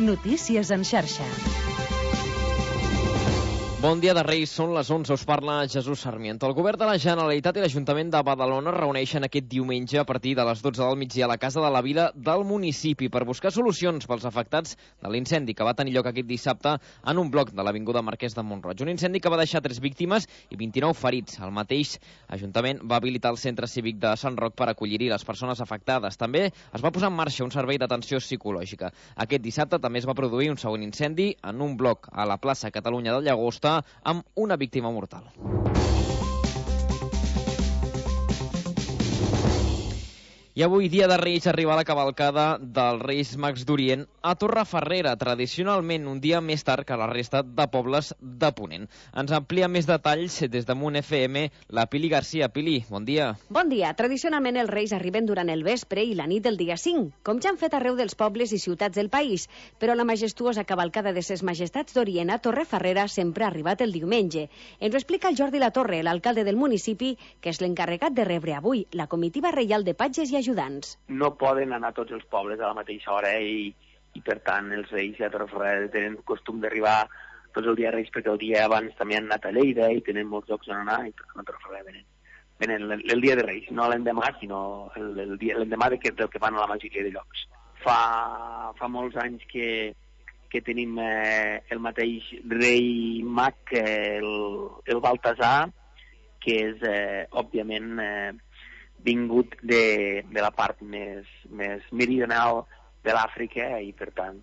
Notícies en xarxa. Bon dia de Reis, són les 11, us parla Jesús Sarmiento. El govern de la Generalitat i l'Ajuntament de Badalona reuneixen aquest diumenge a partir de les 12 del migdia a la Casa de la Vila del municipi per buscar solucions pels afectats de l'incendi que va tenir lloc aquest dissabte en un bloc de l'Avinguda Marquès de Mont-roig. Un incendi que va deixar 3 víctimes i 29 ferits. El mateix Ajuntament va habilitar el Centre Cívic de Sant Roc per acollir-hi les persones afectades. També es va posar en marxa un servei d'atenció psicològica. Aquest dissabte també es va produir un segon incendi en un bloc a la plaça Catalunya de Llagosta amb una víctima mortal. I avui, dia de Reis, arriba la cavalcada dels Reis Mags d'Orient a Torrefarrera, tradicionalment un dia més tard que la resta de pobles de Ponent. Ens amplia més detalls des de Munt FM la Pili Garcia. Pili, bon dia. Bon dia. Tradicionalment els Reis arriben durant el vespre i la nit del dia 5, com ja han fet arreu dels pobles i ciutats del país, però la majestuosa cavalcada de ses majestats d'Orient a Torrefarrera sempre ha arribat el diumenge. Ens ho explica el Jordi Latorre, l'alcalde del municipi, que és l'encarregat de rebre avui la comitiva reial de patges i ajudants. No poden anar tots els pobles a la mateixa hora i per tant els Reis a Torrefarrera tenen costum d'arribar tots el dia Reis perquè el dia abans també han anat a Lleida i tenen molts llocs on anar i per tant a Torrefarrera venen el dia de Reis, no l'endemà sinó l'endemà del que van a la majoria de llocs. Fa molts anys que tenim el mateix rei mag, el Baltasar, que és òbviament vingut de la part més meridional de l'Àfrica i per tant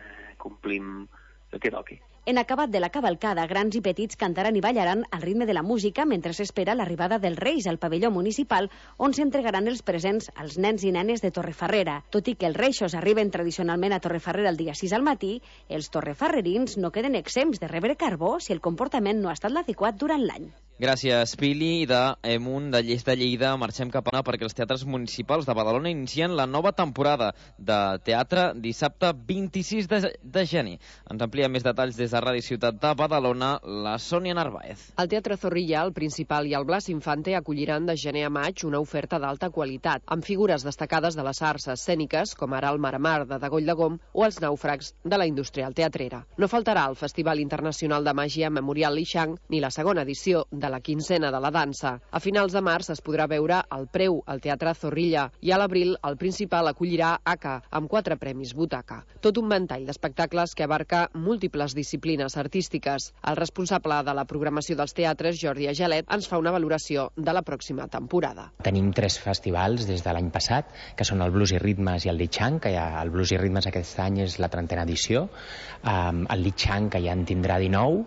complim el que toqui. En acabat de la cavalcada, grans i petits cantaran i ballaran al ritme de la música mentre s'espera l'arribada dels Reis al pavelló municipal on s'entregaran els presents als nens i nenes de Torrefarrera. Tot i que els reixos arriben tradicionalment a Torrefarrera el dia 6 al matí, els torrefarrerins no queden exempts de rebre carbó si el comportament no ha estat l'adequat durant l'any. Gràcies, Pili. De Munt de Lleida marxem cap a Ona perquè els teatres municipals de Badalona inicien la nova temporada de teatre dissabte 26 de gener. Ens amplia més detalls des de Ràdio Ciutat de Badalona, la Sònia Narváez. El Teatre Zorrilla, el Principal i el Blas Infante acolliran de gener a maig una oferta d'alta qualitat, amb figures destacades de les arts escèniques, com ara el Mar-a-Mar de Degoll de Gom o els nàufrags de la Industrial Teatrera. No faltarà el Festival Internacional de Màgia Memorial Lixang ni la segona edició de la quinzena de la dansa. A finals de març es podrà veure el Preu al Teatre Zorrilla i a l'abril el Principal acollirà ACA amb 4 premis Butaca. Tot un ventall d'espectacles que abarca múltiples disciplines artístiques. El responsable de la programació dels teatres, Jordi Agelet, ens fa una valoració de la pròxima temporada. Tenim 3 festivals des de l'any passat, que són el Blues i Ritmes i el Lixang, que el Blues i Ritmes aquest any és la 30a edició, el Lixang, que ja en tindrà 19,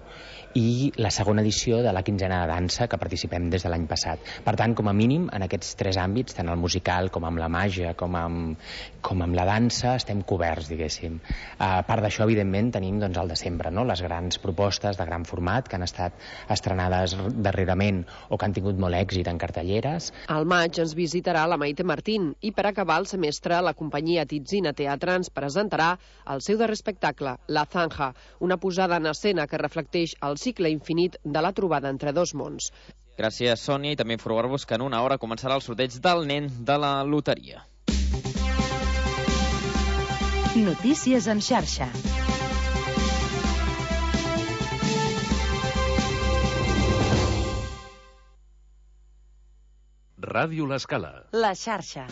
i la segona edició de la quinzena de dansa que participem des de l'any passat. Per tant, com a mínim, en aquests 3 àmbits, tant el musical com amb la màgia, com amb la dansa, estem coberts, diguéssim. A part d'això, evidentment, tenim el de sempre, no? Les grans propostes de gran format que han estat estrenades darrerament o que han tingut molt èxit en cartelleres. Al maig ens visitarà la Maite Martín i per acabar el semestre la companyia Titzina Teatre ens presentarà el seu darrer espectacle, La Zanja, una posada en escena que reflecteix el cicle infinit de la trobada entre dos mons. Gràcies, Sònia, i també informar-vos que en una hora començarà el sorteig del nen de la loteria. Notícies en xarxa. Ràdio L'Escala. La xarxa.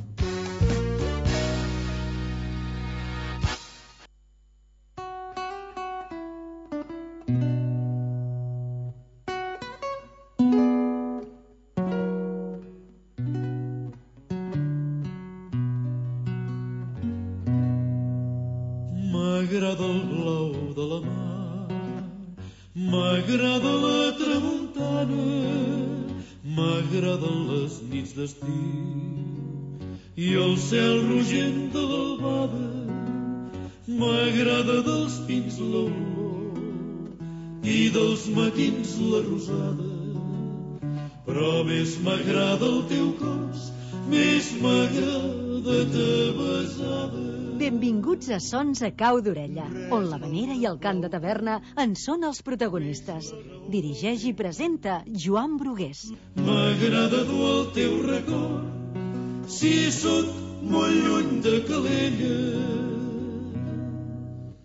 M'agrada el blau de la mar, m'agrada la tramuntana, m'agraden les nits d'estiu i el cel rogent de l'albada, m'agrada dels pins l'olor i dels matins la rosada, però més m'agrada el teu cos, més m'agrada ta besada. Benvinguts a Sons a Cau d'Orella, on l'havanera i el cant de taverna en són els protagonistes. Dirigeix i presenta Joan Brugués. M'agrada dur el teu record, si sóc molt lluny de Calella.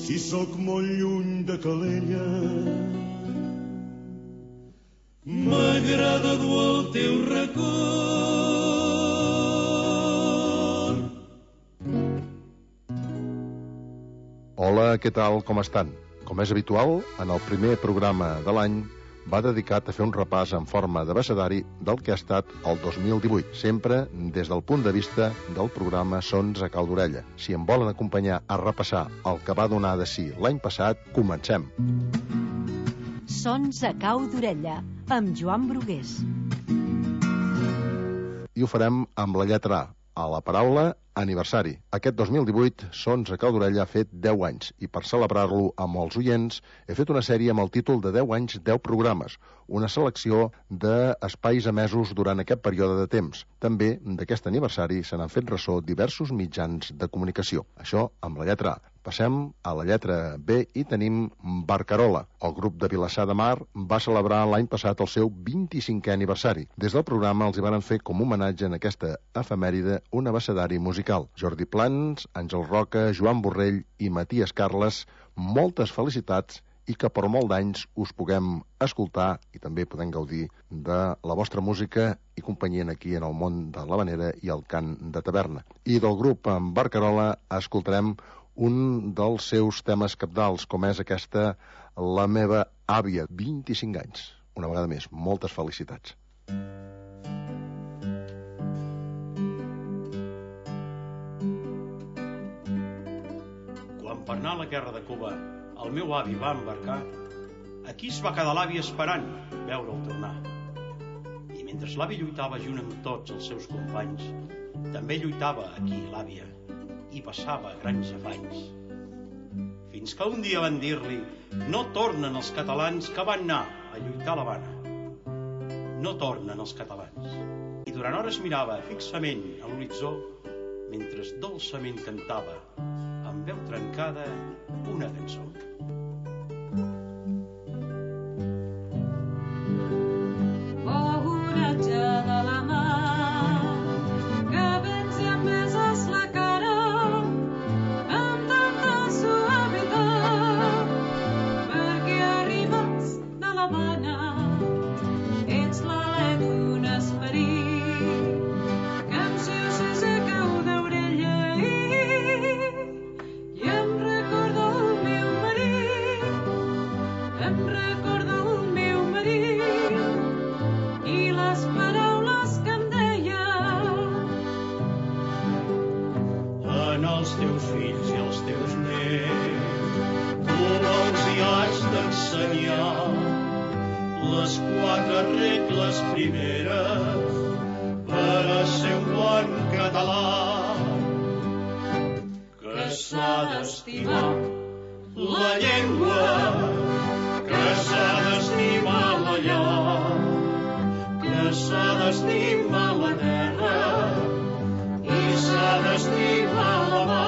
si sóc molt lluny de Calella. M'agrada dur el teu record. Hola, què tal, com estan? Com és habitual, en el primer programa de l'any va dedicat a fer un repàs en forma d'abecedari del que ha estat el 2018, sempre des del punt de vista del programa Sons a Cau d'Orella. Si em volen acompanyar a repassar el que va donar de si l'any passat, comencem. Sons a Cau d'Orella, amb Joan Brugués. I ho farem amb la lletra A la paraula aniversari. Aquest 2018, Sons a Cau d'Orella ha fet 10 anys i per celebrar-lo amb els oients he fet una sèrie amb el títol de 10 anys, 10 programes, una selecció d'espais emesos durant aquest període de temps. També d'aquest aniversari se n'han fet ressò diversos mitjans de comunicació. Això amb la lletra A. Passem a la lletra B i tenim Barcarola. El grup de Vilassar de Mar va celebrar l'any passat el seu 25è aniversari. Des del programa els hi van fer com homenatge en aquesta efemèride un abecedari musical. Jordi Plans, Àngel Roca, Joan Borrell i Matías Carles, moltes felicitats i que per molt d'anys us puguem escoltar i també podem gaudir de la vostra música i companyia aquí en el món de l'havanera i el cant de taverna. I del grup en Barcarola escoltarem un dels seus temes cabdals, com és aquesta La meva àvia, 25 anys. Una vegada més, moltes felicitats. Quan per anar a la guerra de Cuba el meu avi va embarcar, aquí es va quedar l'avi esperant veure'l tornar. I mentre l'avi lluitava junt amb tots els seus companys, també lluitava aquí l'àvia i passava grans afanys. Fins que un dia van dir-li: no tornen els catalans que van anar a lluitar a l'Havana. No tornen els catalans. I durant hores mirava fixament a l'horitzó mentre dolçament cantava amb veu trencada una cançó. Les 4 regles primeres per a ser un bon català, que s'ha d'estimar la llengua, que s'ha d'estimar la llar, que s'ha d'estimar la terra i s'ha d'estimar la mar.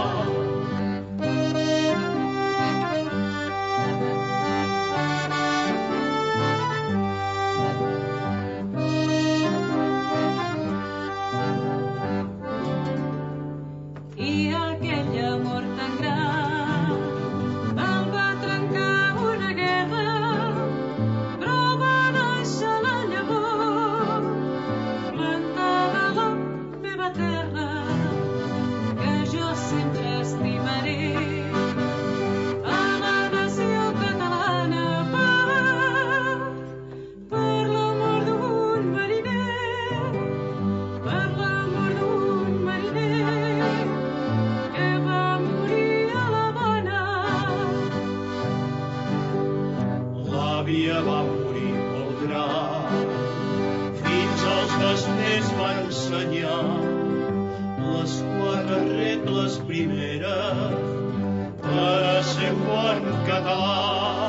Va morir molt gran, fins als després va ensenyar les 4 regles primeres per a ser un bon català,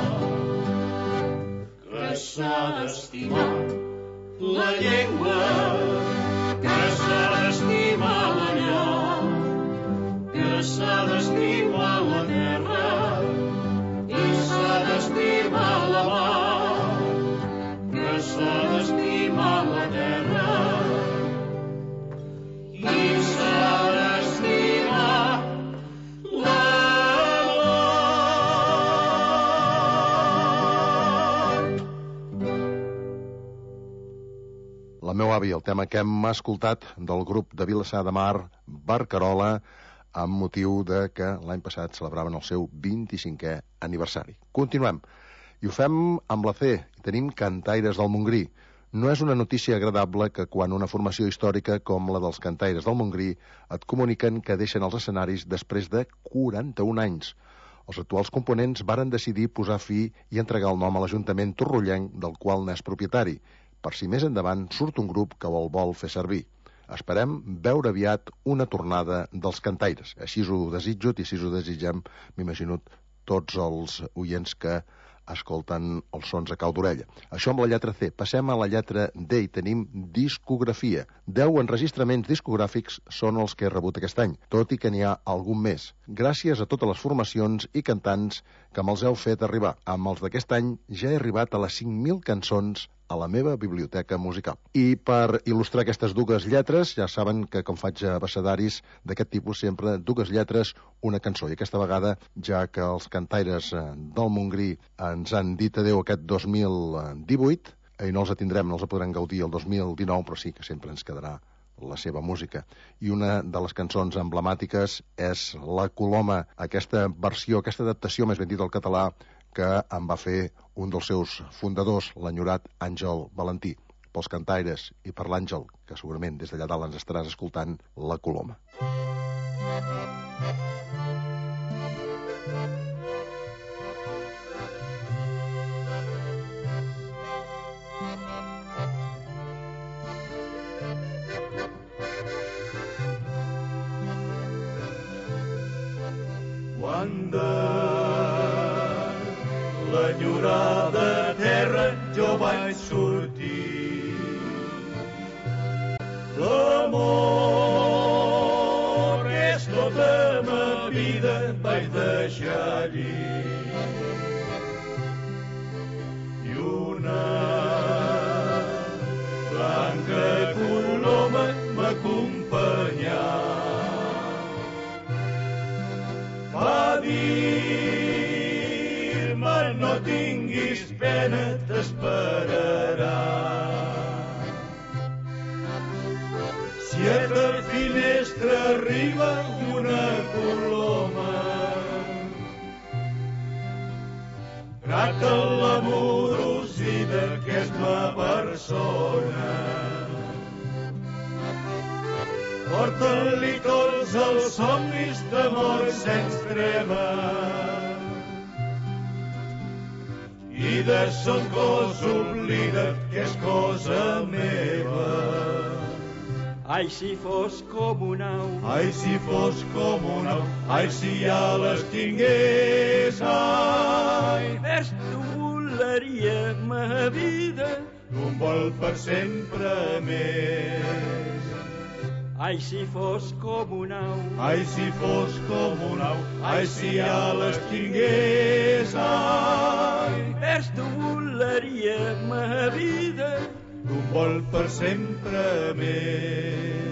que s'ha d'estimar la llengua, que s'ha d'estimar la llar, que s'ha d'estimar la terra i s'ha d'estimar la mar. S'ha d'estimar la terra i s'ha d'estimar la mar. La meu avi, el tema que hem escoltat del grup de Vilassar de Mar, Barcarola, amb motiu de que l'any passat celebraven el seu 25è aniversari. Continuem, i ho fem amb la C, i tenim Cantaires del Montgrí. No és una notícia agradable que quan una formació històrica com la dels Cantaires del Montgrí et comuniquen que deixen els escenaris després de 41 anys. Els actuals components varen decidir posar fi i entregar el nom a l'Ajuntament torrollenc del qual n'és propietari, per si més endavant surt un grup que el vol fer servir. Esperem veure aviat una tornada dels Cantaires. Així ho desitjo i així ho desitgem, m'imagino, tots els oients que escolten els sons a cau d'orella. Això amb la lletra C. Passem a la lletra D i tenim discografia. 10 enregistraments discogràfics són els que he rebut aquest any, tot i que n'hi ha algun més. Gràcies a totes les formacions i cantants que me'ls heu fet arribar. Amb els d'aquest any ja he arribat a les 5.000 cançons a la meva biblioteca musical. I per il·lustrar aquestes dues lletres, ja saben que com faig abecedaris d'aquest tipus, sempre dues lletres, una cançó. I aquesta vegada, ja que els Cantaires del Montgrí ens han dit adeu aquest 2018, i no els atindrem, no els podrem gaudir el 2019, però sí que sempre ens quedarà la seva música. I una de les cançons emblemàtiques és La Coloma, aquesta versió, aquesta adaptació, més ben dit al català, que en va fer un dels seus fundadors, l'enyorat Àngel Valentí. Pels Cantaires i per l'Àngel, que segurament des d'allà dalt ens estaràs escoltant, La Coloma. Quan de l'enyorada terra jo vaig sortir, l'amor és tota ma vida vaig deixar allí, i una blanca coloma m'acompanyà. Va dir-me no tinguis pena, t'esperarà. Si a ta finestra arriba una coloma, tracta l'amorosida que és ma persona. Porta-li tots els somnis d'amor sense treva, i de son cos oblida't que és cosa meva. Ai, si fos com un au, ai, si fos com un au, ai, si ja les tingués, ai, vers tu volaria ma vida, un vol per sempre més. Ai, si fos com un au, ai, si fos com un au, ai, si ja les tingués, ai, vers tu volaria ma vida, un vol per sempre més.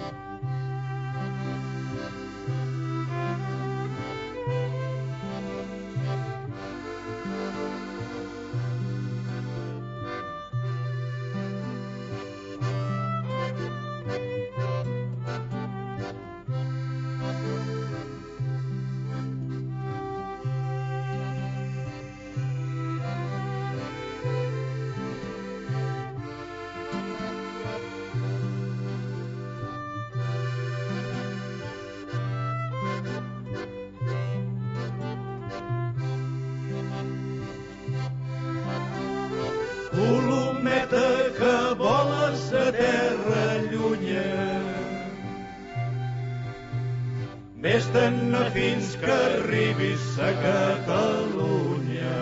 Colometa que voles a terra llunya, vés-te'n fins que arribis a Catalunya.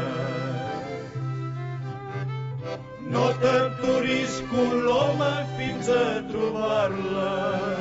No t'aturis, coloma, fins a trobar-la,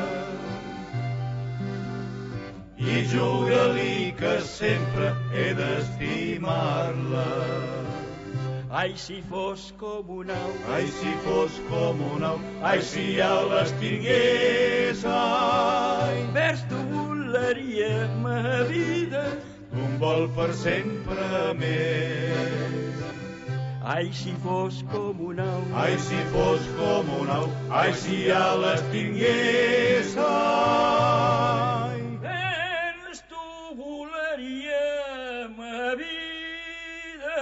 i jura-li que sempre he d'estimar-la. ai, si fos com un au, ai, si fos com un au, ai, si ja les tingués, ai, vers tu volaria ma vida, un vol per sempre més. Ai, si fos com un au. Ai, si fos com un au. Ai, si ja les tingués. Ai. Ens tu volaríem a vida.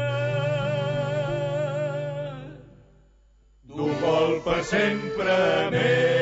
Du vol per sempre més.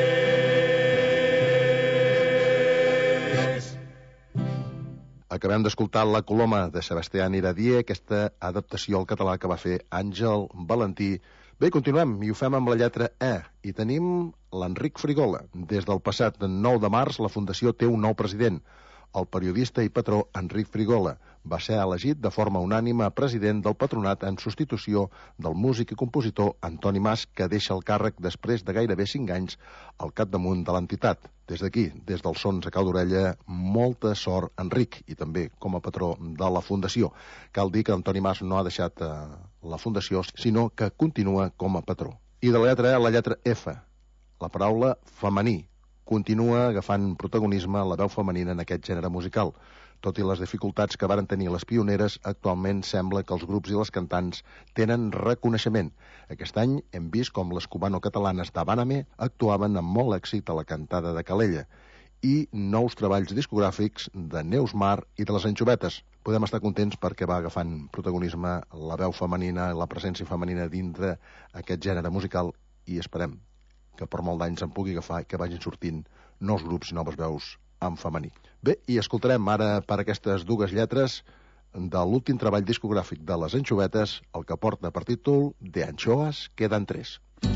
Acabem d'escoltar La Coloma de Sebastián Iradier, aquesta adaptació al català que va fer Àngel Valentí. Bé, continuem, i ho fem amb la lletra E. I tenim l'Enric Frigola. Des del passat 9 de març, la Fundació té un nou president. El periodista i patró Enric Frigola va ser elegit de forma unànime president del patronat en substitució del músic i compositor Antoni Mas, que deixa el càrrec després de gairebé 5 anys al capdamunt de l'entitat. Des d'aquí, des dels Sons a Cau d'Orella, molta sort, Enric, i també com a patró de la Fundació. Cal dir que Antoni Mas no ha deixat la Fundació, sinó que continua com a patró. I de la lletra E a la lletra F, la paraula femení. Continua agafant protagonisme la veu femenina en aquest gènere musical. Tot i les dificultats que varen tenir les pioneres, actualment sembla que els grups i les cantants tenen reconeixement. Aquest any hem vist com les cubano-catalanes d'Habáname actuaven amb molt èxit a la cantada de Calella i nous treballs discogràfics de Neus Mar i de les Anxovetes. Podem estar contents perquè va agafant protagonisme la veu femenina, la presència femenina dintre aquest gènere musical, i esperem que per molt d'anys en pugui agafar i que vagin sortint nous grups i noves veus en femení. Bé, i escoltarem ara per aquestes dues lletres de l'últim treball discogràfic de les Anxovetes, el que porta per títol De anchoas quedan tres.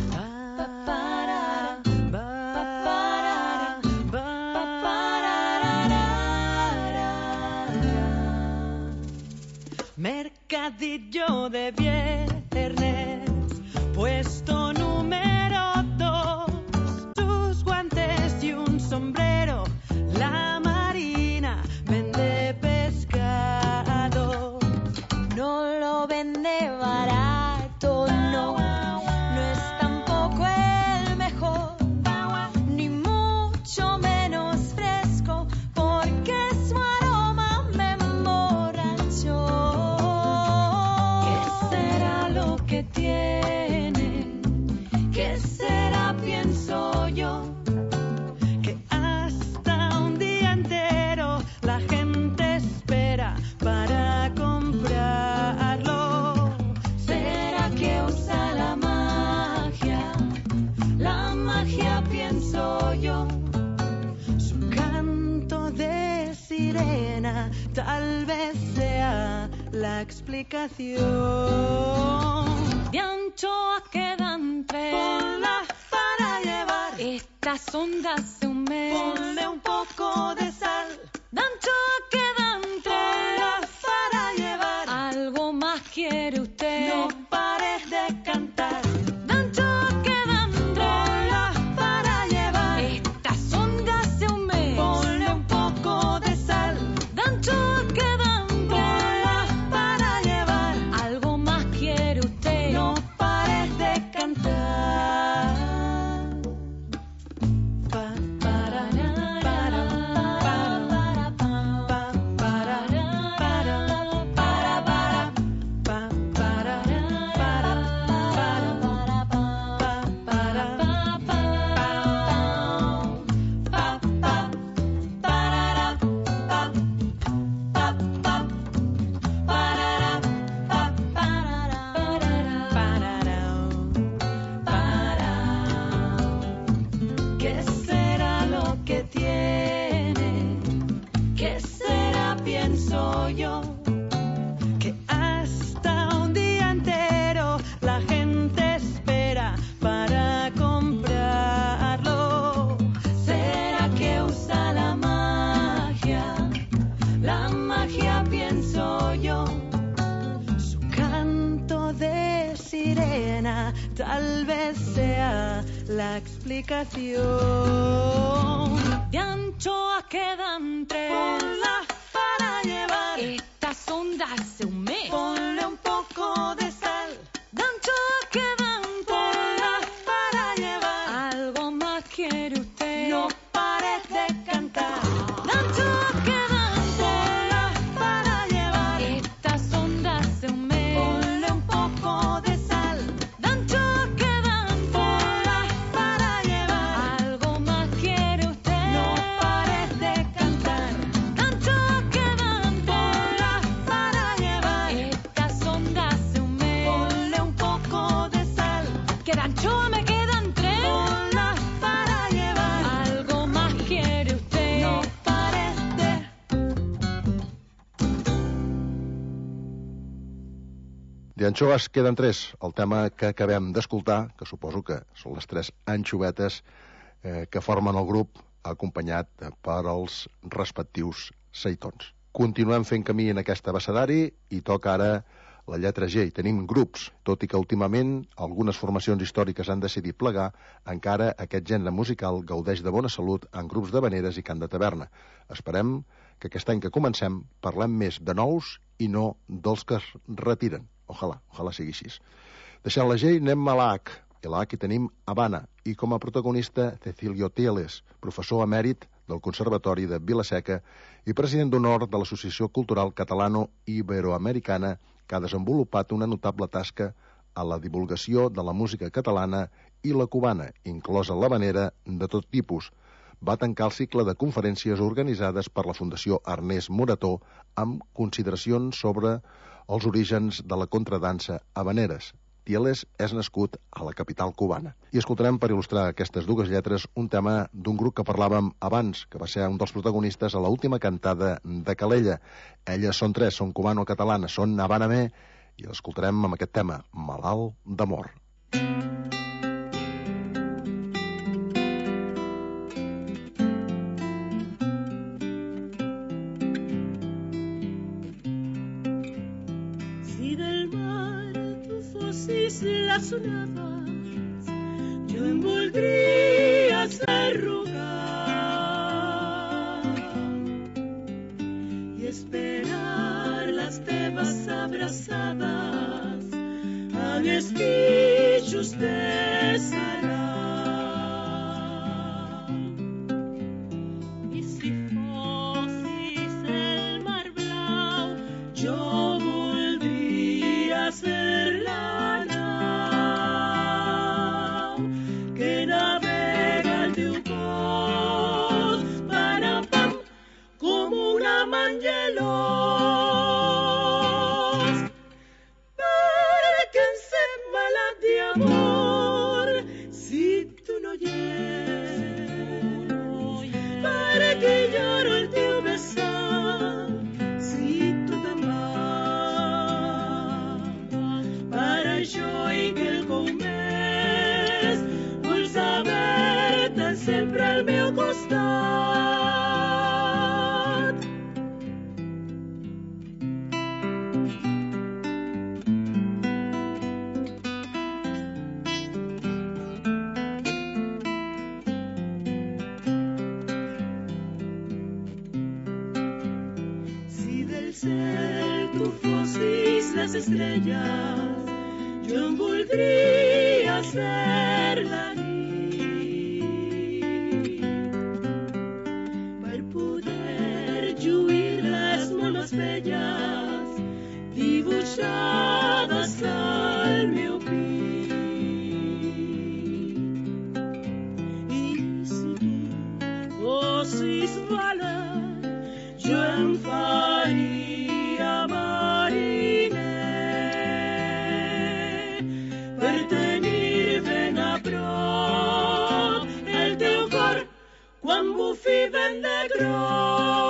Mercadillo de viernes, puesto número 2, sus guantes y un sombrero, la marina vende pescado, no lo vende barato, no, no es tampoco el mejor, ni mucho menos fresco, porque su aroma me emborrachó. ¿Qué será lo que tiene? ¿Qué será, pienso yo? Que hasta un día entero la gente espera para comprarlo. ¿Será que usa la magia? La magia, pienso yo. Su canto de sirena tal vez sea la explicación. De anchoa quedan tres, ponla para llevar. Estas ondas de un mes, ponle un poco de sal. De anchoa quedan tres, ponla para llevar. ¿Algo más quiere usted? No pares de cantar. De anchoa quedan tres, ponla para llevar. Estas ondas de un mes, ponle un poco de sal. De anchoa quedan tres, ponla para llevar. ¿Algo más quiere usted? No pares de cantar. ¿Qué será lo que tiene? ¿Qué será, pienso yo? Que hasta un día entero la gente espera para comprarlo. ¿Será que usa la magia? La magia, pienso yo. Su canto de sirena tal vez sea la explicación. De anchoa quedan tres, ponla para llevar. Estas ondas de un mes, ponle un poco de sal. De anchoa quedan tres, ponla para llevar. ¿Algo más quiere usted? No pares de cantar. De anchoa quedan tres, ponla para llevar. Estas ondas de un mes, ponle un poco De anxoves queden 3. El tema que acabem d'escoltar, que suposo que són les 3 anxovetes que formen el grup, acompanyat per els respectius seitons. Continuem fent camí en aquest abecedari i toca ara la lletra G. I tenim grups, tot i que últimament algunes formacions històriques han decidit plegar, encara aquest gènere musical gaudeix de bona salut en grups d'havaneres i cant de taverna. Esperem que aquest any que comencem parlem més de nous i no dels que es retiren. Ojalà sigui així. Deixant la G anem a la H. I a la H hi tenim Habana i com a protagonista Cecilio Tieles, professor emèrit del Conservatori de Vila-seca i president d'honor de l'Associació Cultural Catalano-Iberoamericana, que ha desenvolupat una notable tasca a la divulgació de la música catalana i la cubana, inclosa l'havanera de tot tipus. Va tancar el cicle de conferències organitzades per la Fundació Ernest Morató amb consideracions sobre els orígens de la contradansa havaneres. Tieles és nascut a la capital cubana. I escoltarem, per il·lustrar aquestes dues lletres, un tema d'un grup que parlàvem abans, que va ser un dels protagonistes a l'última cantada de Calella. Elles són 3, són cubano-catalanes, són Habana-me, i l'escoltarem amb aquest tema, Malalt d'amor. Las onades, jo em voldries arrugar i esperar les teves abraçades amb esquitxos de serà. I si fossis el mar blau, jo voldria ser la sempre al meu costat. Si del cel tu fossis les estrelles, jo em voldria ser la nit. Belles dibuixades al meu pit. I si tu fossis valent, jo em faria mariner per tenir ben a prop el teu cor quan bufi vent de groc.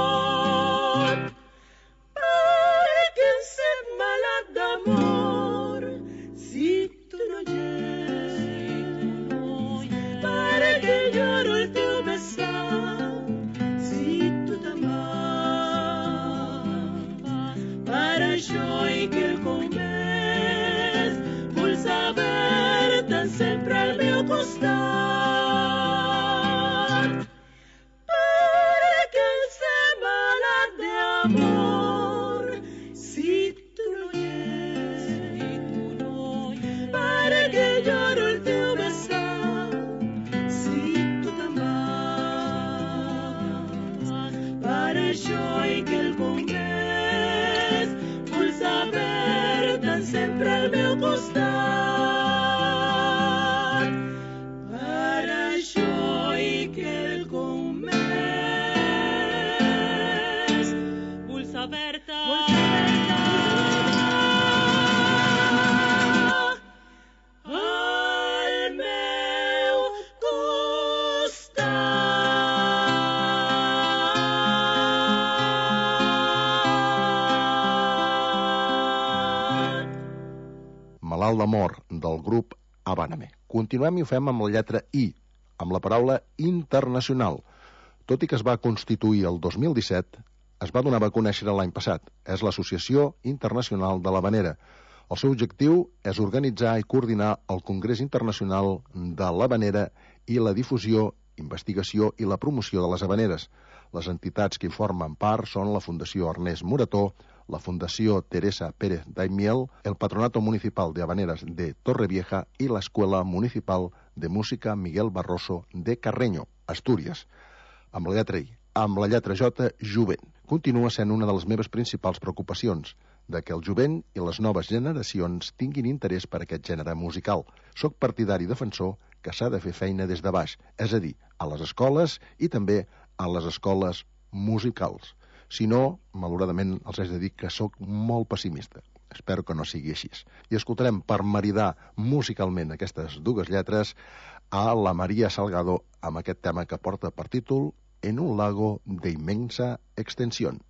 Sempre al meu costat, perquè el ser malat d'amor, si tu no hi ets, perquè lloro el teu vessar, si tu te'n vas, per això i que el congrés vull saber-te'n sempre al meu costat. Mal d'amor, del grup Habáname. Continuem i ho fem amb la lletra I, amb la paraula internacional. Tot i que es va constituir el 2017, es va donar a conèixer l'any passat. És l'Associació Internacional de l'Havanera. El seu objectiu és organitzar i coordinar el Congrés Internacional de l'Havanera i la difusió, investigació i la promoció de les havaneres. Les entitats que hi formen part són la Fundació Ernest Morató, la Fundació Teresa Pérez Daimiel, el Patronato Municipal de Habaneras de Torrevieja i l'Escuela Municipal de Música Miguel Barroso de Carreño, Astúries. Amb la lletra I. Amb la lletra J, jovent. Continua sent una de les meves principals preocupacions, de que el jovent i les noves generacions tinguin interès per aquest gènere musical. Soc partidari defensor que s'ha de fer feina des de baix, és a dir, a les escoles i també a les escoles musicals. Si no, malauradament, els haig de dir que sóc molt pessimista. Espero que no sigui així. I escoltarem per maridar musicalment aquestes dues lletres a la María Salgado amb aquest tema que porta per títol En un lago de inmensa extensión.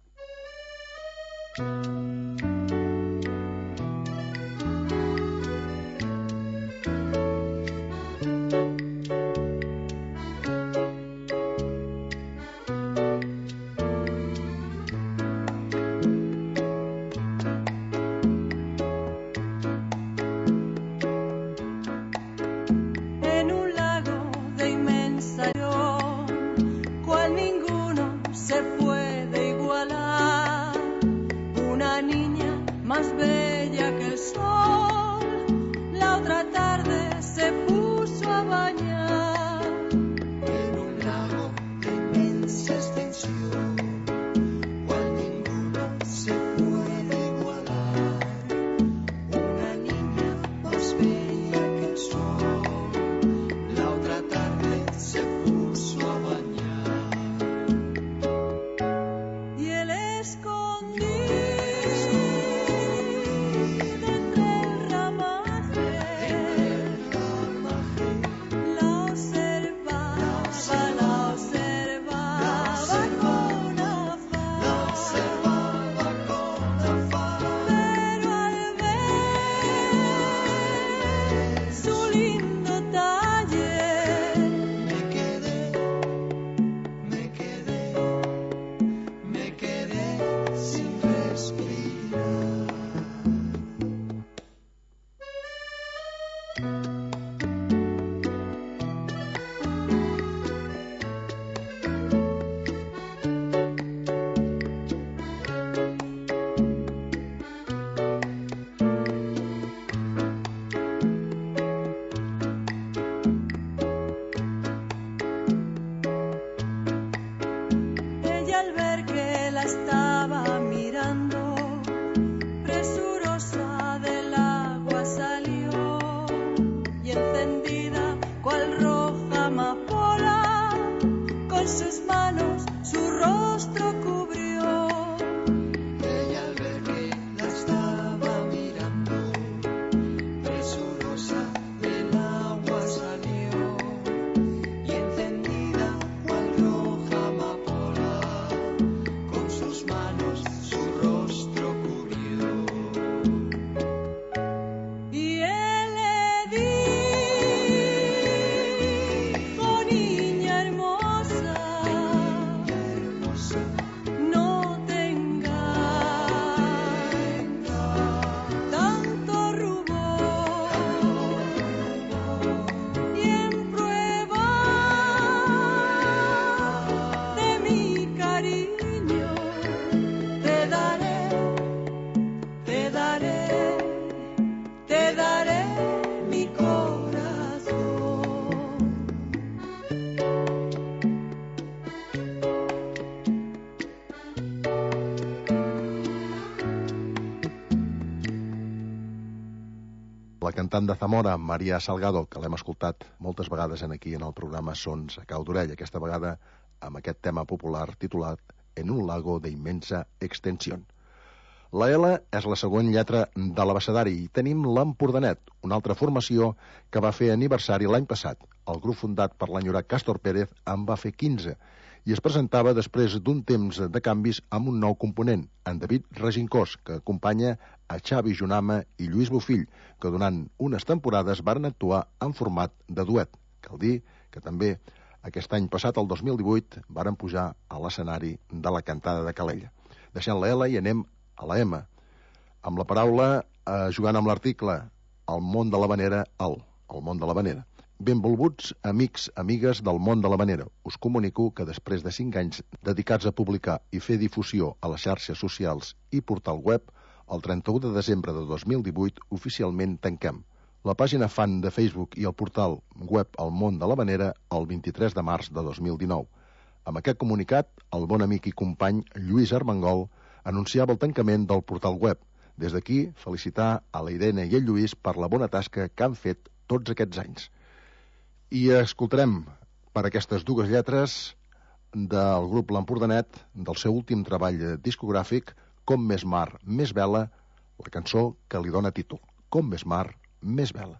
La cantant de Zamora, María Salgado, que l'hem escoltat moltes vegades aquí en el programa Sons a cau d'orella, aquesta vegada amb aquest tema popular titulat En un lago de inmensa extensión. La L és la següent lletra de l'abecedari i tenim l'Empordanet, una altra formació que va fer aniversari l'any passat. El grup fundat per l'enyorat Càstor Pérez en va fer 15 i es presentava després d'un temps de canvis amb un nou component, en David Regincós, que acompanya a Xavi Junama i Lluís Bofill, que durant unes temporades varen actuar en format de duet. Cal dir que també aquest any passat, el 2018, varen pujar a l'escenari de la Cantada de Calella. Deixant la L i anem a la M. Amb la paraula, jugant amb l'article, el món de l'havanera, el món de l'havanera. Benvolguts amics, amigues del món de l'havanera. Us comunico que després de 5 anys dedicats a publicar i fer difusió a les xarxes socials i portal web, el 31 de desembre de 2018 oficialment tanquem. La pàgina fan de Facebook i el portal web El món de l'havanera el 23 de març de 2019. Amb aquest comunicat, el bon amic i company Lluís Armengol anunciava el tancament del portal web. Des d'aquí, felicitar a la Irene i el Lluís per la bona tasca que han fet tots aquests anys. I escoltarem per aquestes dues lletres del grup L'Empordanet, del seu últim treball discogràfic, Com més mar, més vela, la cançó que li dona títol. Com més mar, més vela.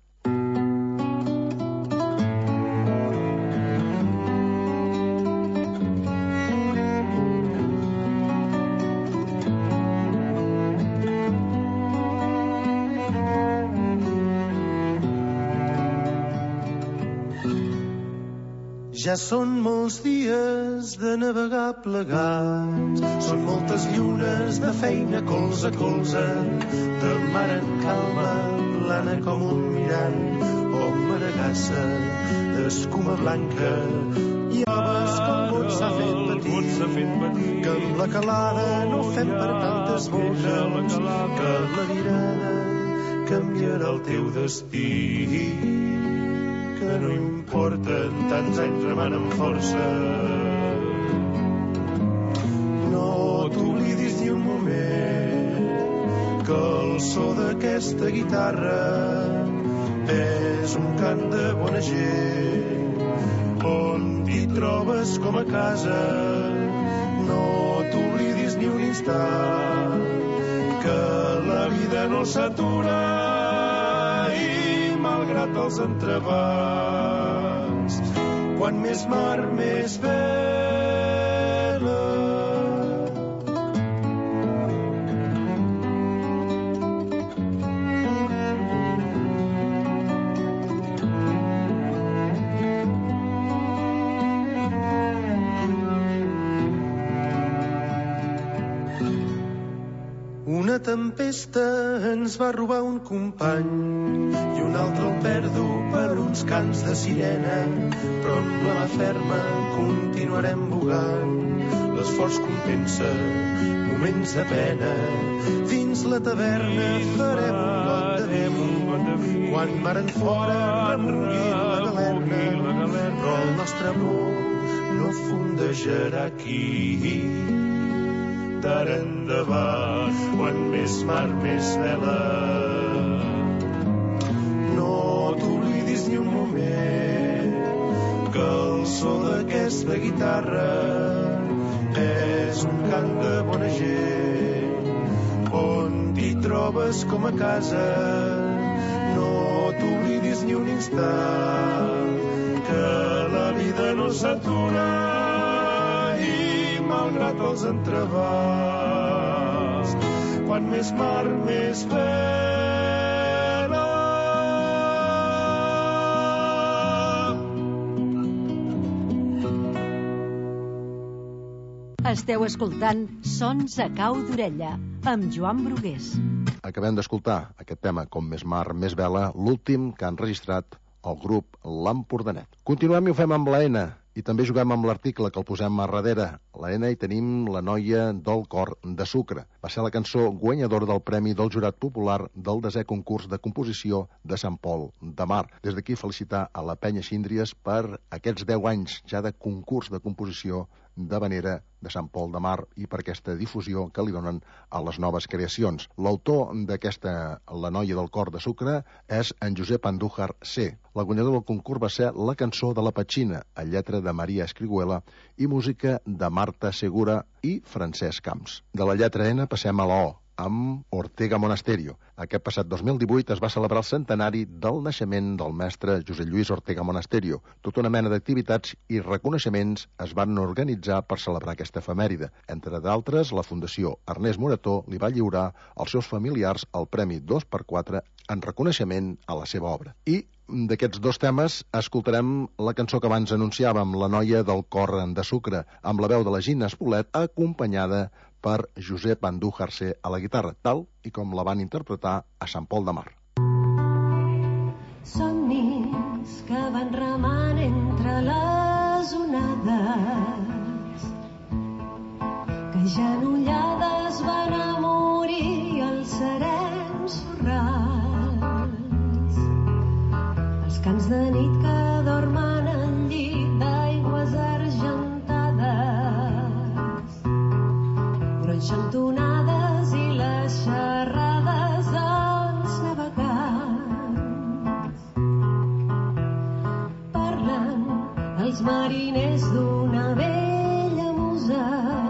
Ja són molts dies de navegar plegats, són moltes llunes de feina colze a colze, de mar en calma, plana com un mirall, o maregassa d'escuma blanca, i noves com món s'ha fet patir, que amb la calada no fem per tantes boques, que la mirada canviarà el teu destí. Que no importen tants anys remant amb força. No t'oblidis ni un moment que el so d'aquesta guitarra és un cant de bona gent, on t'hi trobes com a casa. No t'oblidis ni un instant que la vida no s'atura malgrat els entrebancs. Quan més mar, més vela. Una tempesta ens va robar un company i un altre el perdo per uns cants de sirena, però amb la mà ferma continuarem bugant. L'esforç compensa moments de pena. Dins la taverna farem un got de vi quan mar en fora remugui la galerna, però el nostre amor no fondejarà aquí. D'ara endavant, quan més mar, més vela. No t'oblidis ni un moment que el so d'aquesta guitarra és un cant de bona gent, on t'hi trobes com a casa. No t'oblidis ni un instant que la vida no s'atura malgrat els entrebancs. Quan més mar, més vela. Esteu escoltant Sons a cau d'orella, amb Joan Brugués. Acabem d'escoltar aquest tema, Com més mar, més vela, l'últim que han registrat el grup L'Empordanet. Continuem i ho fem amb la N, i també juguem amb l'article que el posem a darrere. La N, i tenim La noia del cor de sucre. Va ser la cançó guanyadora del Premi del Jurat Popular del 10è concurs de composició de Sant Pol de Mar. Des d'aquí felicitar a la Penya Síndries per aquests 10 anys ja de concurs de composició d'havanera de Sant Pol de Mar i per aquesta difusió que li donen a les noves creacions. L'autor d'aquesta La noia del cor de sucre és en Josep Andújar C. La guanyadora del concurs va ser La cançó de la Petxina, a lletra de Maria Escriguela i música de Marta Segura i Francesc Camps. De la lletra N passem a la O. amb Ortega Monasterio. Aquest passat 2018 es va celebrar el centenari del naixement del mestre Josep Lluís Ortega Monasterio. Tota una mena d'activitats i reconeixements es van organitzar per celebrar aquesta efemèride. Entre d'altres, la Fundació Ernest Morató li va lliurar als seus familiars el Premi 2x4 en reconeixement a la seva obra. I d'aquests dos temes escoltarem la cançó que abans anunciàvem, La noia del cor de sucre, amb la veu de la Gina Espolet, acompanyada per Josep Andújarse a la guitarra, tal i com la van interpretar a Sant Pol de Mar. Somnis que van remant entre les onades, que genollades van a morir als serens sorrals, els cants de nit que dormen al llit d'aigües argentades, gronxantonades i les xerrades dels navegants. Parlen els mariners d'una vella musa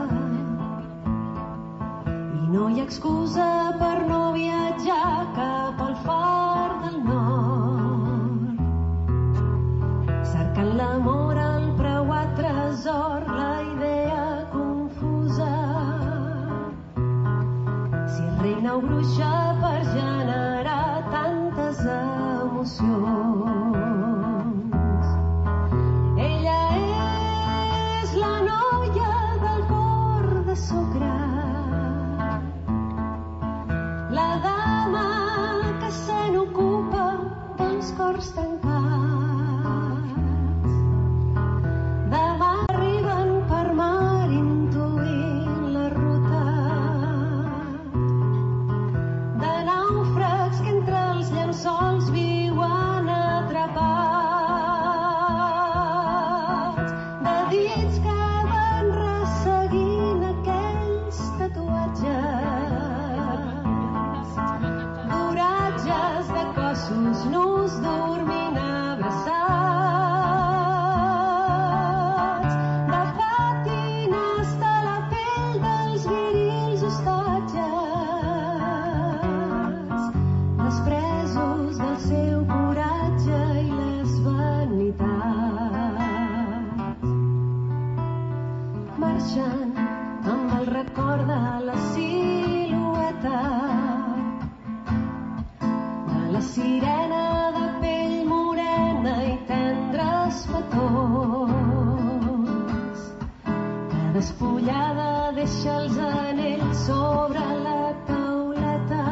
i no hi ha excusa per no viatjar cap al far del nord, cercant l'amor al preuat tresor, la idea confusa, si reina o bruixa per generar tantes emocions. Ella és la noia del cor de sucre, la dama que se n'ocupa dels cors tancats. Demà arriben per mar intuint la ruta de nàufrags que entre els llençols viuen atrapats, de dits que van resseguint aquells tatuatges, d'oratges de cossos nus dormint abraçats, de pàtines de la pell dels virils hostatges, despresos del seu coratge i les vanitats. Marxen amb el record de la silueta de la sirena de pell morena i tendres petons, que despullada deixa els anells sobre la tauleta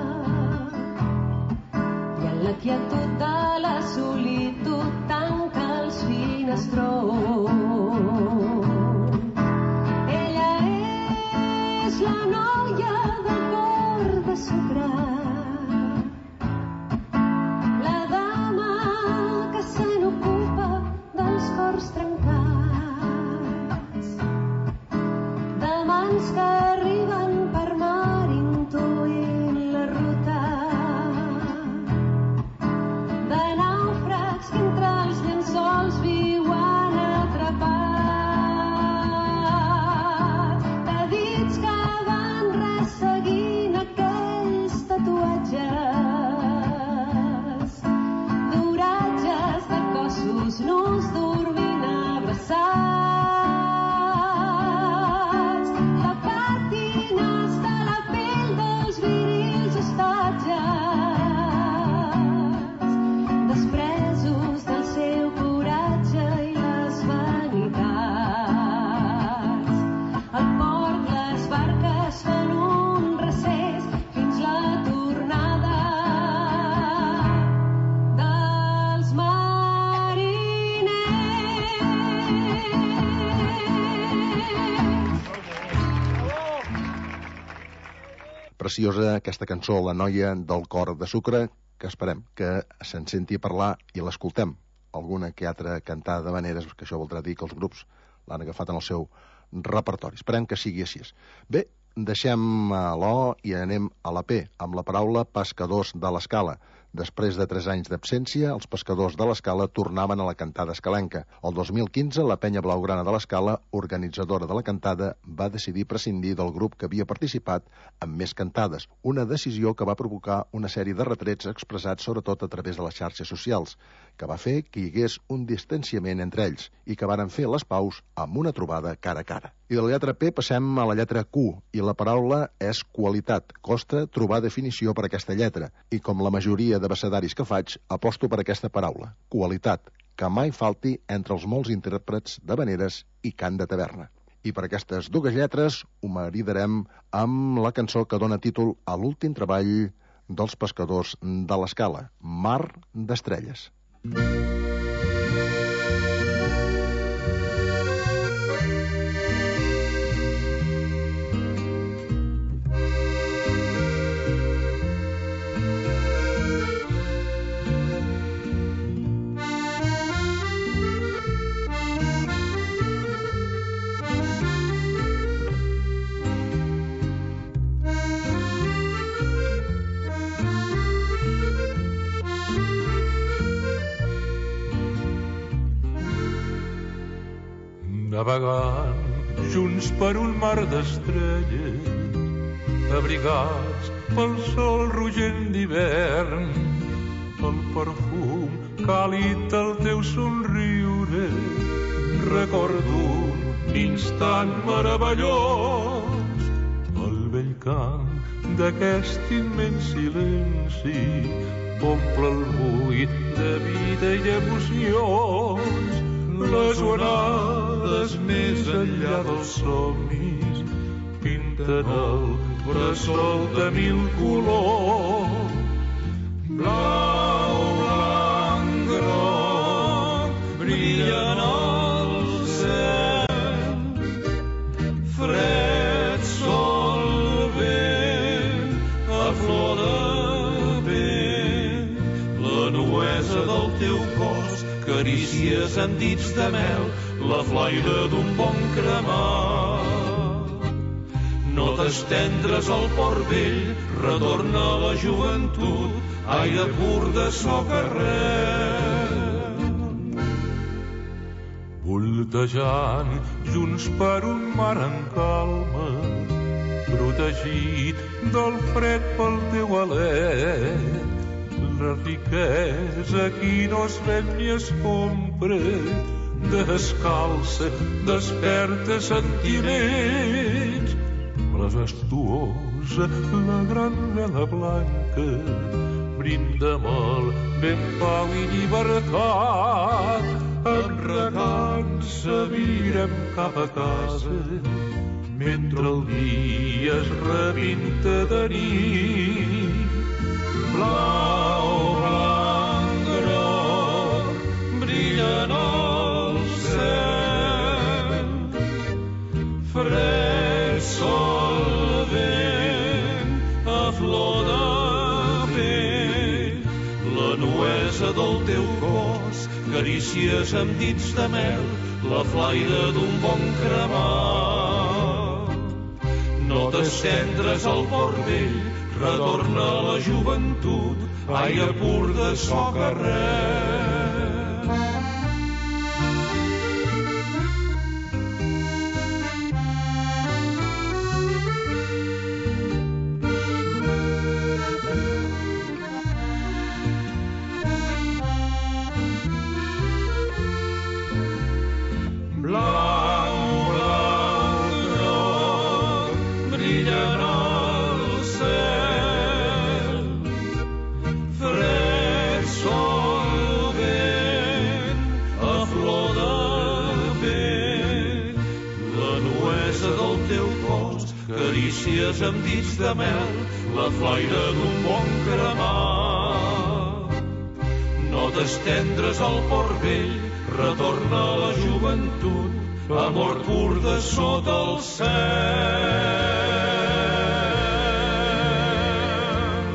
i en la quietud de la solitud tanca els finestrons. Ella és la noia del cor de sucre, la dama que se n'ocupa dels cors trencats, de mans que arriben per mar intuint la ruta de nàufrags que entre els llençols viuen atrapats, de dits que van resseguint aquells tatuatges, d'oratges de cossos nus dormint abraçats, de pàtines de la pell dels virils hostatges, despresos del seu coratge i les vanitats. Al port les barques fan un recés fins la tornada dels mariners. Preciosa aquesta cançó, La noia del cor de sucre, que esperem que se'n senti a parlar i l'escoltem. Alguna que altra cantada de maneres, que això voldrà dir que els grups l'han agafat en el seu repertori. Esperem que sigui així. Bé, deixem l'O i anem a la P, amb la paraula pescadors de l'Escala. Després de 3 anys d'absència, els pescadors de l'Escala tornaven a la cantada escalenca. El 2015, la penya blaugrana de l'Escala, organitzadora de la cantada, va decidir prescindir del grup que havia participat en més cantades, una decisió que va provocar una sèrie de retrets expressats sobretot a través de les xarxes socials, que va fer que hi hagués un distanciament entre ells i que varen fer les paus amb una trobada cara a cara. I de la lletra P passem a la lletra Q, i la paraula és qualitat. Costa trobar definició per aquesta lletra, i com la majoria d'abecedaris que faig, aposto per aquesta paraula, qualitat, que mai falti entre els molts intèrprets d'havaneres i cant de taverna. I per aquestes dues lletres ho maridarem amb la cançó que dona títol a l'últim treball dels pescadors de l'Escala, Mar d'Estrelles. Navegant junts per un mar d'estrelles, abrigats pel sol rogent d'hivern, el perfum càlid del teu somriure, recordo un instant meravellós, el vell cant d'aquest immens silenci omple el buit de vida i emocions. Les onades més enllà dels somnis pinten el bressol de 1000 colors. Blau, blanc, groc, brillen al cel. Fred, sol, vent, a flor de vent. La nuesa del teu cos carícies amb dits de mel, la flaire d'un bon cremat. Notes tendres al port vell, retorna a la joventut, aire pur de so carrer. Voltejant junts per un mar en calma, protegit del fred pel teu alè, la riquesa aquí no es ven ni es compra, descalça, desperta sentiments. Majestuosa, la gran vela blanca, brinda amb el vent pau i llibertat. En recança virem cap a casa, mentre el dia es repinta de nit. Blau, blanc, groc, brillen al cel. Fred, sol, vent, a flor de pell. La nuesa del teu cos, carícies amb dits de mel, la flaire d'un bon cremat. Notes tendres al port vell, retorna a la joventut, aire pur de so carrer. Carícies amb dits de mel, la flaire d'un bon cremat. Notes tendres al port vell, retorna a la joventut, amor pur de sota el cel.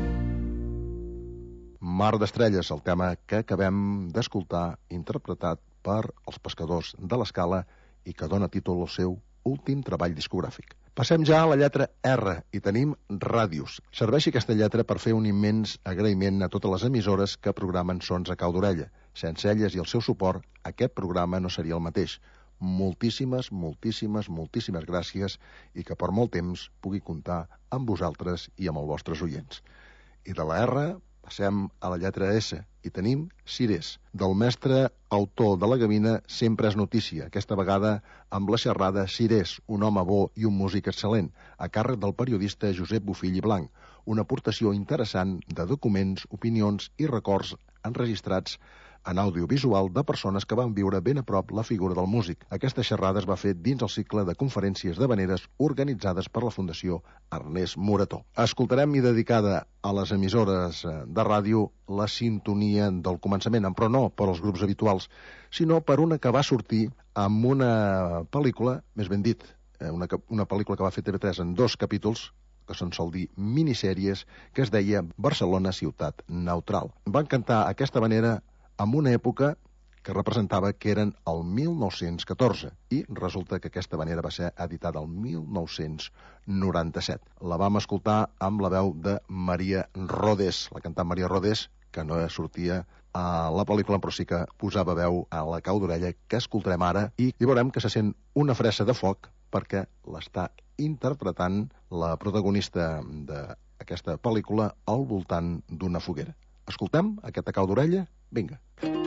Mar d'Estrelles, el tema que acabem d'escoltar, interpretat per els pescadors de l'Escala i que dona títol al seu últim treball discogràfic. Passem ja a la lletra R i tenim ràdios. Serveixi aquesta lletra per fer un immens agraïment a totes les emissores que programen Sons a Cau d'Orella. Sense elles i el seu suport, aquest programa no seria el mateix. Moltíssimes, moltíssimes, moltíssimes gràcies i que per molt temps pugui comptar amb vosaltres i amb els vostres oients. I de la R passem a la lletra S i tenim Cirés. Del mestre autor de la Gavina sempre és notícia, aquesta vegada amb la xerrada Cirés, un home bo i un músic excel·lent, a càrrec del periodista Josep Bofill i Blanc, una aportació interessant de documents, opinions i records enregistrats en audiovisual de persones que van viure ben a prop la figura del músic. Aquesta xerrada es va fer dins el cicle de conferències d'havaneres organitzades per la Fundació Ernest Morató. Escoltarem i dedicada a les emissores de ràdio la sintonia del començament, però no per als grups habituals, sinó per una que va sortir amb una pel·lícula, més ben dit, una pel·lícula que va fer TV3 en 2 capítols, que se'n sol dir minissèries, que es deia Barcelona, ciutat neutral. Van cantar aquesta manera en una època que representava que eren el 1914 i resulta que aquesta manera va ser editada el 1997. La vam escoltar amb la veu de Maria Rodés, la cantant Maria Rodés, que no sortia a la pel·lícula, però sí que posava veu a la Cau d'Orella, que escoltarem ara, i veurem que se sent una fressa de foc perquè l'està interpretant la protagonista d'aquesta pel·lícula al voltant d'una foguera. Escoltem aquesta Cau d'Orella? Vinga.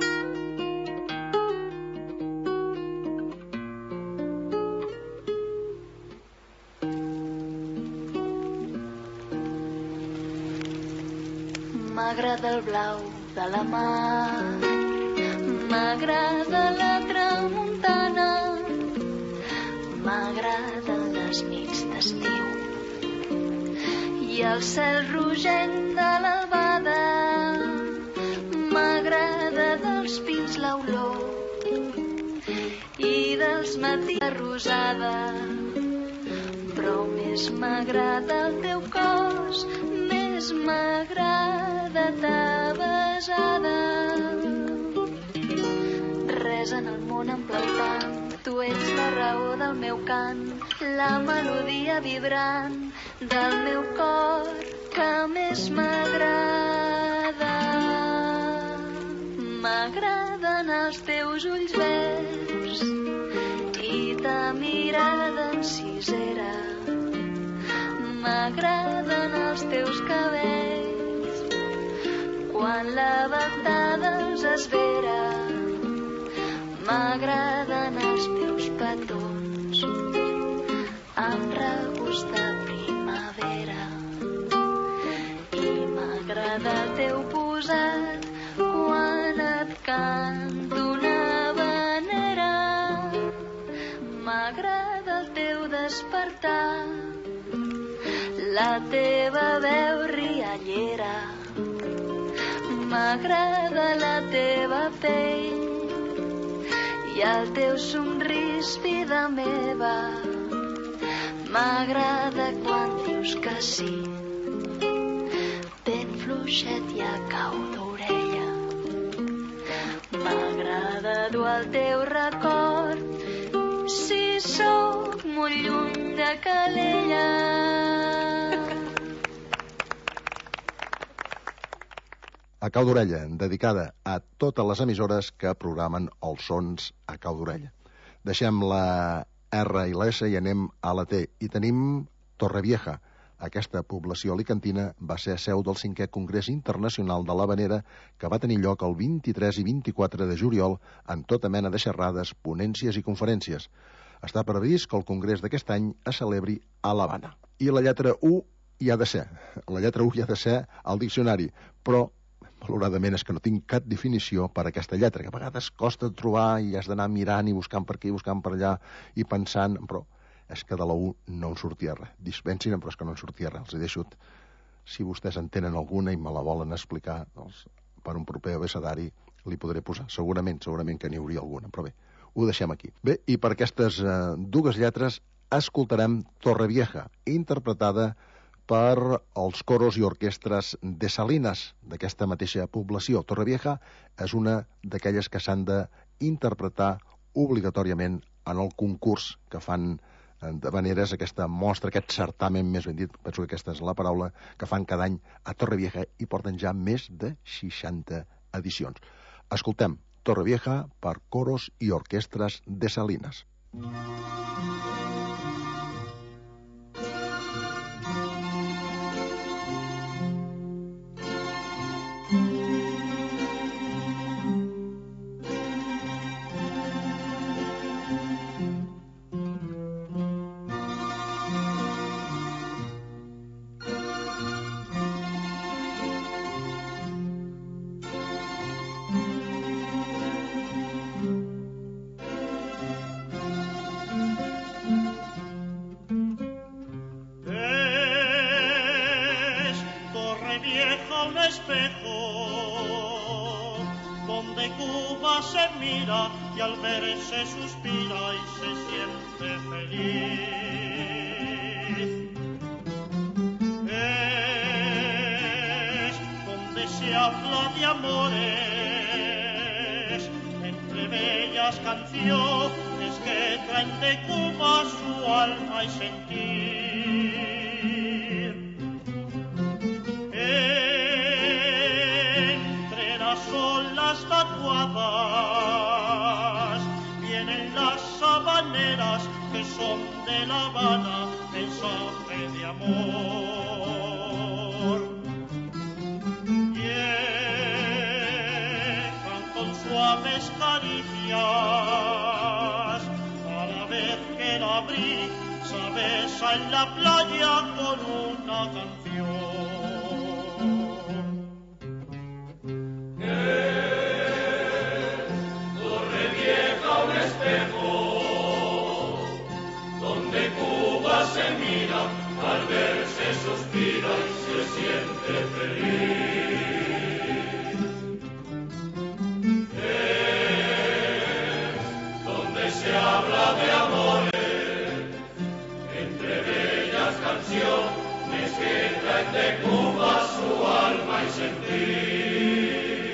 M'agrada el blau de la mar, m'agrada la tramuntana, m'agraden les nits d'estiu i el cel rogenc de l'albada. M'agrada dels pins l'olor i dels matins la rosada, però més m'agrada el teu cos, més m'agrada ta besada. Res en el món em plau tant, tu ets la raó del meu cant, la melodia vibrant del meu cor que més m'agrada. M'agraden els teus ulls verds i ta mirada encisera. M'agraden els teus cabells quan la ventada els esvera. M'agraden els teus petons amb regust de primavera. I m'agrada el teu posat quan et canto una havanera. M'agrada el teu despertar, la teva veu riallera. M'agrada la teva pell i el teu somrís, vida meva. M'agrada quan dius que sí, ben fluixet i a cau d'orella. M'agrada dur el teu record si sóc molt lluny de Calella. A Cau d'Orella, dedicada a totes les emissores que programen els sons a Cau d'Orella. Deixem la R i la S i anem a la T. I tenim Torrevieja. Aquesta població alicantina va ser seu del 5è Congrés Internacional de l'Havanera, que va tenir lloc el 23 i 24 de juliol en tota mena de xerrades, ponències i conferències. Està previst que el congrés d'aquest any es celebri a l'Havana. I la lletra U hi ha de ser. La lletra U hi ha de ser al diccionari, però valoradament és que no tinc cap definició per a aquesta lletra, que a vegades costa trobar i has d'anar mirant i buscant per aquí, buscant per allà i pensant, però és que de la U no en sortia res. Dispensin, però és que no en sortia res. Els he deixat, si vostès en tenen alguna i me la volen explicar, doncs, per un proper abecedari li podré posar. Segurament que n'hi hauria alguna, però bé, ho deixem aquí. Bé, i per aquestes dues lletres escoltarem Torrevieja, interpretada per els coros i orquestres de Salinas, d'aquesta mateixa població. Torrevieja és una d'aquelles que s'han d'interpretar obligatòriament en el concurs que fan d'havaneres, aquesta mostra, aquest certamen, més ben dit, penso que aquesta és la paraula, que fan cada any a Torrevieja i porten ja més de 60 edicions. Escoltem Torrevieja per coros i orquestres de Salinas. Y al verse suspira y se siente feliz. Es donde se habla de amores, entre bellas canciones que traen de Cuba su alma y sentir. Entre las olas tatuadas que son de La Habana, mensaje de amor. Llegan con suaves caricias, a la vez que la brisa besa en la playa con una canción. Torrevieja, un espejo donde Cuba se mira, al verse suspira y se siente feliz. Donde se habla de amores, entre bellas canciones que traen de Cuba su alma y sentir.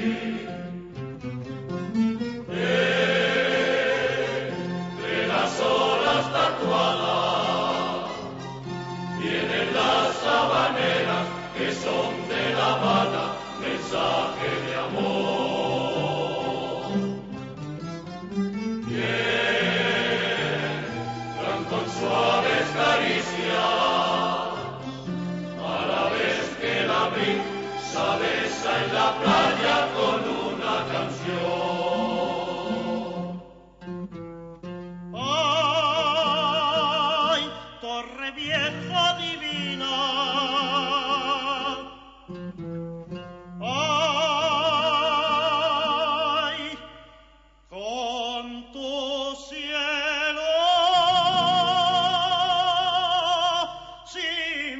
Entre las olas tatuadas vienen las habaneras que son de La Habana, mensaje de amor. Llegan con suaves caricias, a la vez que la brisa besa en la playa con una canción. Torrevieja divina, ay, con tu cielo sin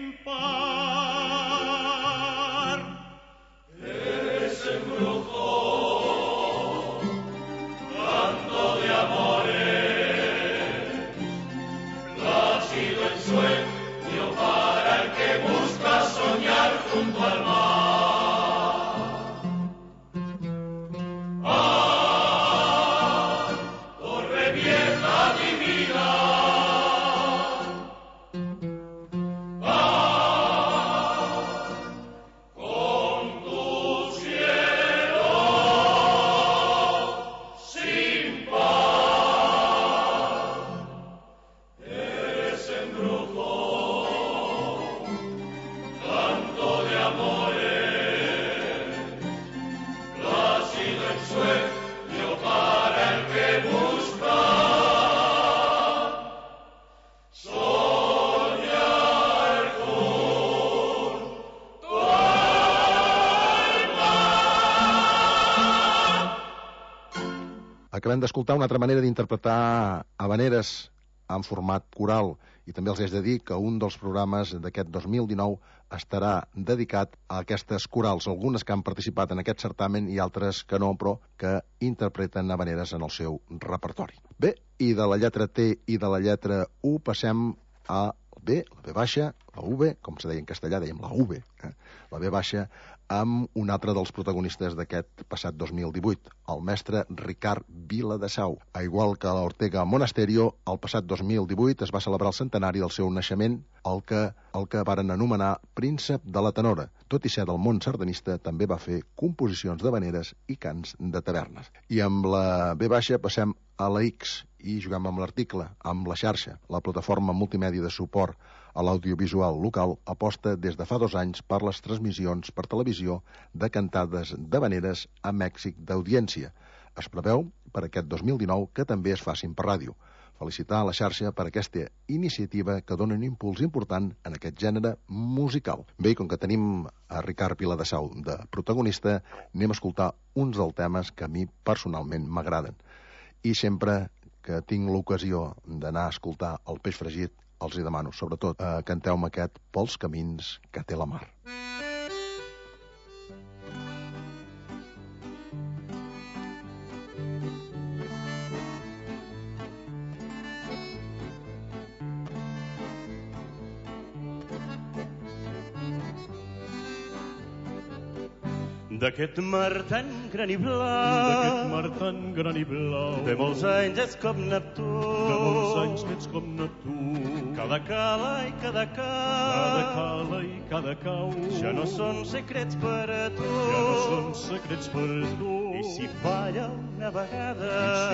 par. Eres embrujo, canto de amores, plácido sueño para el que busca soñar junto al mar. ¡Ah, Torrevieja divina! ¡Ah, con tu cielo sin par! Eres embrujo, canto de amores, plácido ensueño para el que busca soñar junto al mar. Acabem d'escoltar una altra manera d'interpretar havaneres en format coral, i també els haig de dir que un dels programes d'aquest 2019 estarà dedicat a aquestes corals, algunes que han participat en aquest certamen i altres que no, però que interpreten havaneres en el seu repertori. Bé, i de la lletra T i de la lletra U passem al B, la B baixa, la V, com se deia en castellà, dèiem la V, la B baixa, amb un altre dels protagonistes d'aquest passat 2018, el mestre Ricard Viladesau. A igual que l'Ortega Monasterio, el passat 2018 es va celebrar el centenari del seu naixement, el que varen anomenar príncep de la tenora. Tot i ser del món sardanista, també va fer composicions d'havaneres i cants de tavernes. I amb la B baixa passem a la X i juguem amb l'article, amb la xarxa. La plataforma multimèdia de suport a l'audiovisual local aposta des de fa 2 anys per les transmissions per televisió de cantades d'havaneres amb èxit d'audiència. Es preveu per aquest 2019 que també es facin per ràdio. Felicitar la xarxa per aquesta iniciativa que dona un impuls important en aquest gènere musical. Bé, com que tenim a Ricard Viladesau de protagonista, anem a escoltar uns dels temes que a mi personalment m'agraden. I sempre que tinc l'ocasió d'anar a escoltar el Peix Fregit, els hi demano, sobretot, canteu-me aquest Pels camins que té la mar. D'aquest mar tan gran i blau, d'aquest mar tan gran i blau, de molts anys ets com Neptú, de molts anys ets com Neptú, cada cala i cada cau, cada cala i cada cau, ja no són secrets per a tu, ja no són secrets per a tu, i si falla una vegada,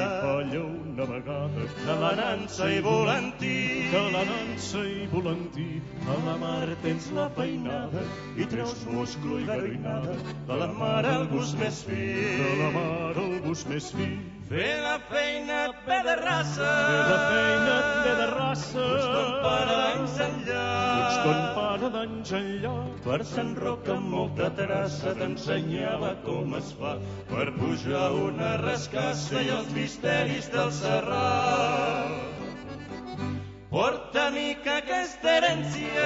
que la nansa i volantí, que la nansa i volantí, a la mar tens la peinada, i treus musclo i garinada, de la mar el gust més fi, de la mar el gust més fi. Fer la feina et ve de raça, fer la feina et ve de raça, tots ton pare d'anys enllà, tots ton pare d'anys enllà. Per Sant Roc amb molta traça t'ensenyava com es fa per pujar una rascassa i els misteris del Serrat. Porta mica aquesta herència,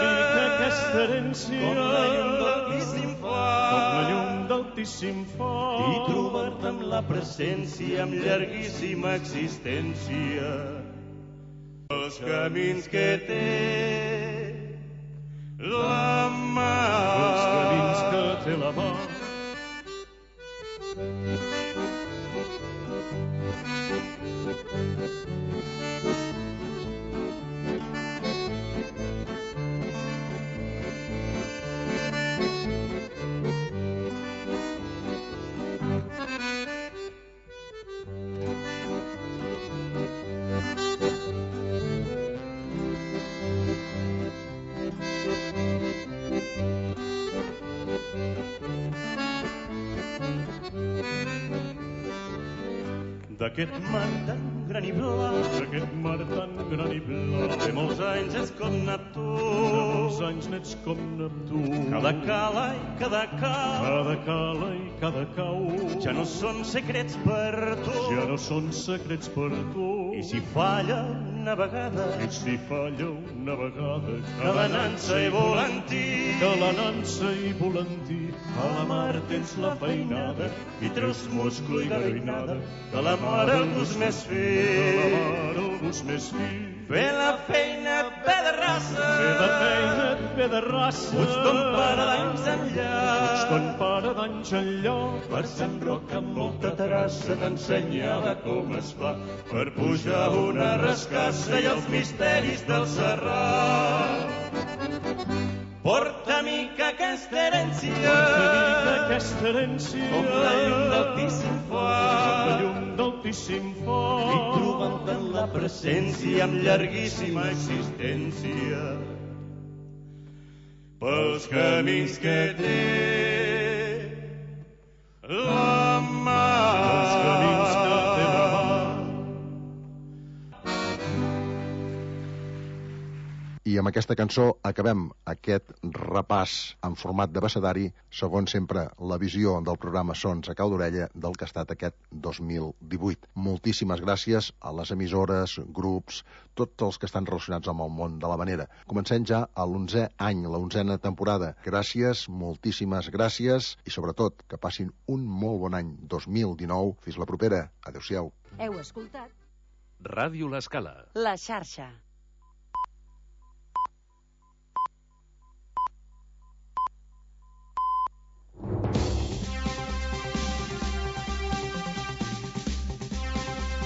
com la llum d'altíssim far, com la llum d'altíssim far, i trobar-te amb la presència, amb llarguíssima existència, els camins que té la mar. Els camins que té la mar. D'aquest mar tan gran i blau, d'aquest mar tan gran i blau, de molts anys és com Neptú, de molts anys n'ets com Neptú, cada cala i cada cau, cada cala i cada cau, ja no són secrets per tu, ja no són secrets per tu, i si falla una vegada, i si falla una vegada, que la nansa i volantí, que la nansa i volantí, a la mar tens la feinada, i treus musclo i garinada, de la mar el gust més fi, de la mar el gust més fi. Fer la feina et ve de raça, fer la feina et ve de raça, tots ton pare d'anys enllà, tots ton pare d'anys enllà, per Sant Roc amb molta terrassa t'ensenyava com es fa per pujar una rascassa i els misteris del Serrat. Porta mica aquesta herència, com la llum d'altíssim far, i trobant en la presència amb llarguíssima existència, pels camins que té la mar. Els camins que té la mar. I amb aquesta cançó acabem aquest repàs en format d'abecedari, segons sempre la visió del programa Sons a cau d'orella del que ha estat aquest 2018. Moltíssimes gràcies a les emissores, grups, tots els que estan relacionats amb el món de l'havanera. Comencem ja a l'11è any, la 11a temporada. Gràcies, moltíssimes gràcies, i sobretot que passin un molt bon any 2019. Fins la propera. Adéu-siau. Heu escoltat Ràdio L'Escala. La xarxa.